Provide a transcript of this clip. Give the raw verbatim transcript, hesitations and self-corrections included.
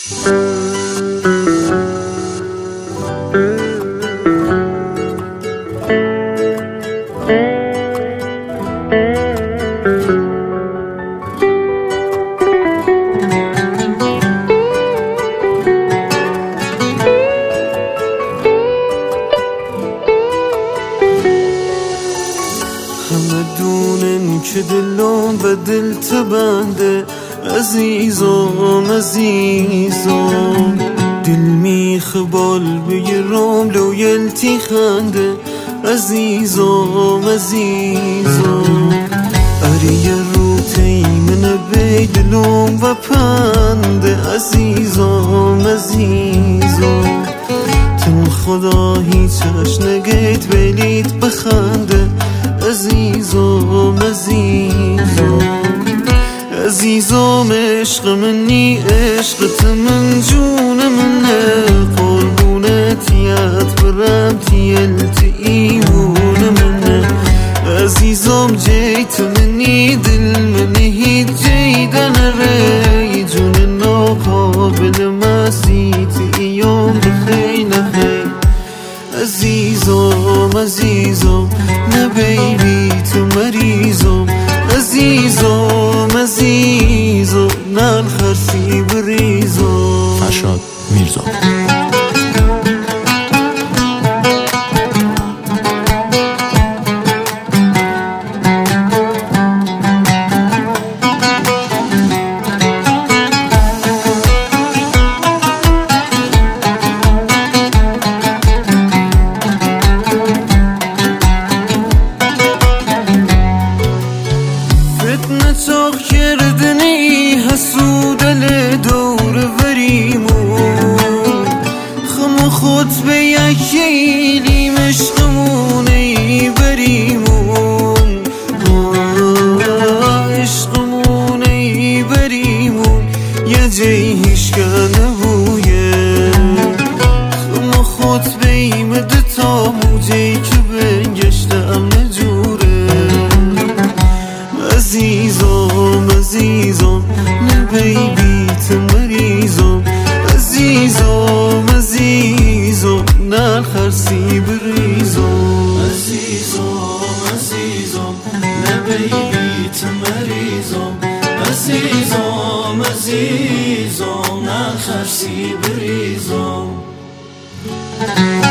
دونن که دلم و دل تبنده عزیزم عزیزم دل میخ بال بگیرم لو یلتی خنده عزیزم عزیزم اری رو تیمن بی دلم و پنده عزیزم عزیزم تن خدا هیچش نگید بلیت بخنده عزیزم عزیزم عزیزم عشق منی عشقت من جون منه قربونتیت برم تیلت ایمون منه عزیزم جیت منی دل منی هیچ جیدن ری جون ناقابل مسیت ایام بخی نخی عزیزم عزیزم نه بیبی تو مریضم عزیزم عزیزم نه خرسی بریزم. فرشاد میرزا. نتاق کردنی حسودل دور وریمون خم خود به یکیلی مشقمون ای بریمون عشقمون ای بریمون یه جای هیشکه نبویه خم خود به ایمده تا موجهی که بنگشتم نجوره عزیزم عزیزم نه بیبیت مریضم عزیزم عزیزم نه خرسی بریزم عزیزم عزیزم نه بیبیت مریضم عزیزم عزیزم نه خرسی بریزم.